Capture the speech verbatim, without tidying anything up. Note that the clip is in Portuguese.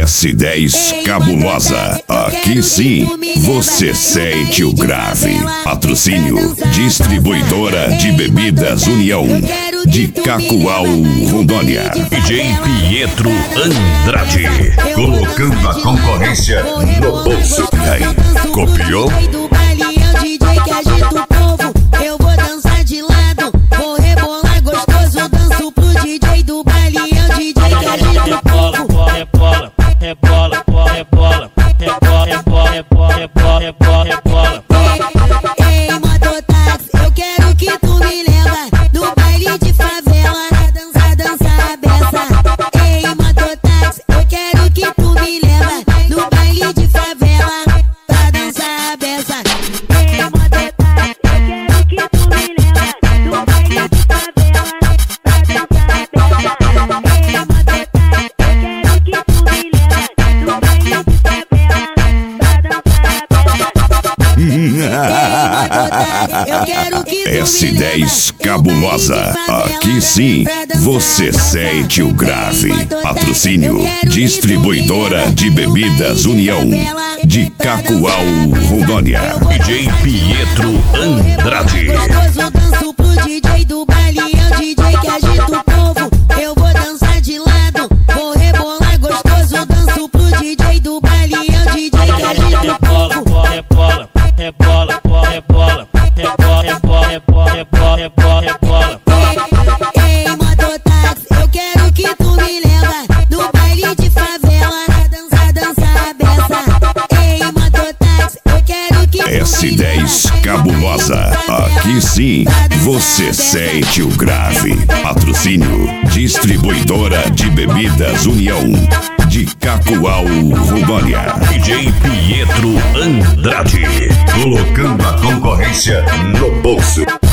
S dez Cabulosa. Aqui sim, você sente o grave. Patrocínio Distribuidora de Bebidas União, de Cacoal, Rondônia. D J Pietro Andrade, colocando a concorrência no bolso. E aí, copiou? Do baile é o D J que agita o povo. Eu vou dançar de lado, vou rebolar gostoso. Danço pro D J do baile, é o D J que agita o povo. Rebola, rebola, rebola, rebola, rebola, rebola, rebola, rebola, rebola, rebola. Ei, mototáxi, eu quero que tu me leva no baile de favela, na dança, dança a beça. Ei, mototáxi, eu quero que tu me leva no baile de favela, pra dançar a beça. Ei, mototáxi, eu quero que tu me leva no baile de favela, pra dançar a beça. Ei, mototáxi, eu quero que tu me leva no baile de favela, pra dançar a beça. Eu quero que tu S me dez leva Cabulosa. Aqui sim, você sente o grave. Patrocínio Distribuidora de Bebidas União, de Cacoal, Rondônia. D J Pietro Andrade. Gostoso, danço pro D J do baile, é o D J que agita o povo. Eu vou dançar de lado, vou rebolar gostoso. Danço pro D J do baile, é o D J que agita o povo. Rebola, rebola, rebola, rebola, rebola, rebola, rebola, rebola, rebola, rebola. Ei, mototáxi, eu quero que tu me leva no baile de favela, na dança, dança a beça. Ei, mototáxi, eu quero que tu S me dez leva Cabulosa. Aqui sim, você sente o grave. Patrocínio Distribuidora de Bebidas União, de Cacoal, Rondônia. D J Pietro Andrade, colocando a concorrência no bolso.